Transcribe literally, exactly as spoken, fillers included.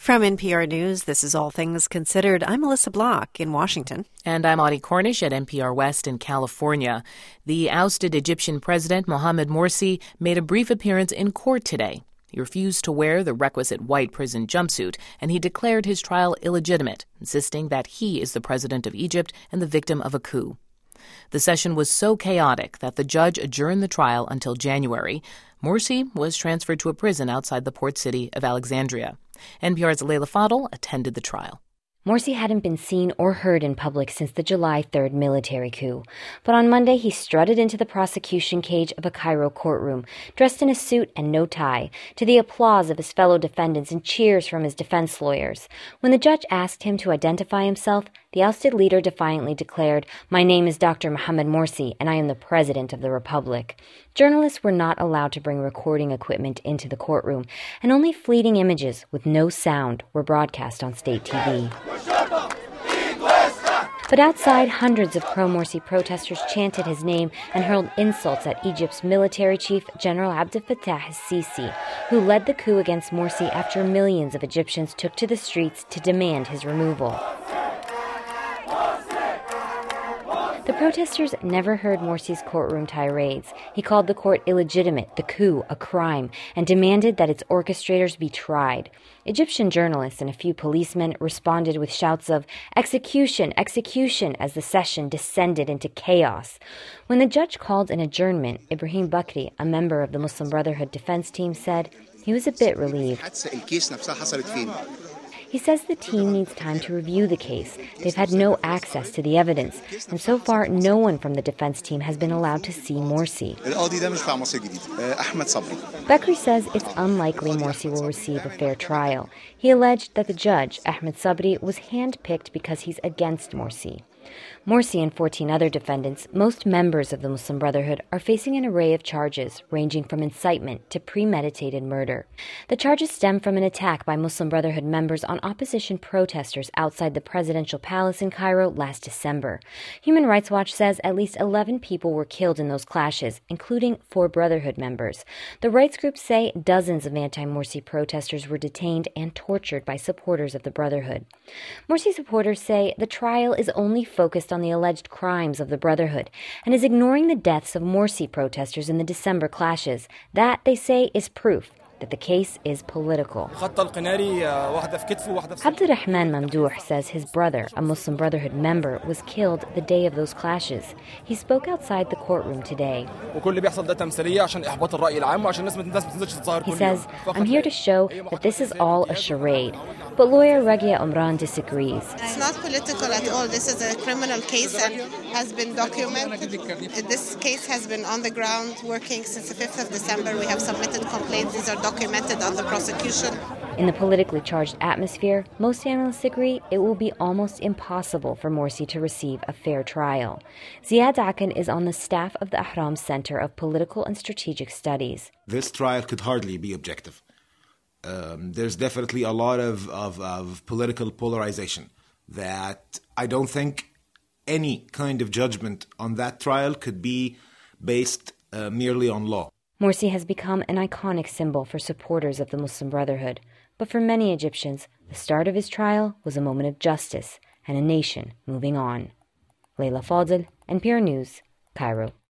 From N P R News, this is All Things Considered. I'm Melissa Block in Washington. And I'm Audie Cornish at N P R West in California. The ousted Egyptian president, Mohamed Morsi, made a brief appearance in court today. He refused to wear the requisite white prison jumpsuit, and he declared his trial illegitimate, insisting that he is the president of Egypt and the victim of a coup. The session was so chaotic that the judge adjourned the trial until January. Morsi was transferred to a prison outside the port city of Alexandria. N P R's Leila Fadel attended the trial. Morsi hadn't been seen or heard in public since the July third military coup. But on Monday, he strutted into the prosecution cage of a Cairo courtroom, dressed in a suit and no tie, to the applause of his fellow defendants and cheers from his defense lawyers. When the judge asked him to identify himself, the ousted leader defiantly declared, "My name is Doctor Mohamed Morsi, and I am the president of the republic." Journalists were not allowed to bring recording equipment into the courtroom, and only fleeting images with no sound were broadcast on state T V. But outside, hundreds of pro-Morsi protesters chanted his name and hurled insults at Egypt's military chief, General Abdel Fattah el-Sisi, who led the coup against Morsi after millions of Egyptians took to the streets to demand his removal. The protesters never heard Morsi's courtroom tirades. He called the court illegitimate, the coup a crime, and demanded that its orchestrators be tried. Egyptian journalists and a few policemen responded with shouts of "execution, execution" as the session descended into chaos. When the judge called an adjournment, Ibrahim Bakri, a member of the Muslim Brotherhood defense team, said he was a bit relieved. He says the team needs time to review the case. They've had no access to the evidence, and so far no one from the defense team has been allowed to see Morsi. Bakri says it's unlikely Morsi will receive a fair trial. He alleged that the judge, Ahmed Sabri, was handpicked because he's against Morsi. Morsi and fourteen other defendants, most members of the Muslim Brotherhood, are facing an array of charges ranging from incitement to premeditated murder. The charges stem from an attack by Muslim Brotherhood members on opposition protesters outside the presidential palace in Cairo last December. Human Rights Watch says at least eleven people were killed in those clashes, including four Brotherhood members. The rights groups say dozens of anti-Morsi protesters were detained and tortured by supporters of the Brotherhood. Morsi supporters say the trial is only focused on the alleged crimes of the Brotherhood and is ignoring the deaths of Morsi protesters in the December clashes. That, they say, is proof that the case is political. Abdurrahman Mamdouh says his brother, a Muslim Brotherhood member, was killed the day of those clashes. He spoke outside the courtroom today. He says, "I'm here to show that this is all a charade." But lawyer Raghia Umran disagrees. It's not political at all. This is a criminal case and has been documented. This case has been on the ground working since the fifth of December. We have submitted complaints. These are documented on the prosecution. In the politically charged atmosphere, most analysts agree it will be almost impossible for Morsi to receive a fair trial. Ziad Akan is on the staff of the Ahram Center of Political and Strategic Studies. This trial could hardly be objective. Um, there's definitely a lot of, of, of political polarization that I don't think any kind of judgment on that trial could be based uh, merely on law. Morsi has become an iconic symbol for supporters of the Muslim Brotherhood. But for many Egyptians, the start of his trial was a moment of justice and a nation moving on. Leila Fadel, N P R News, Cairo.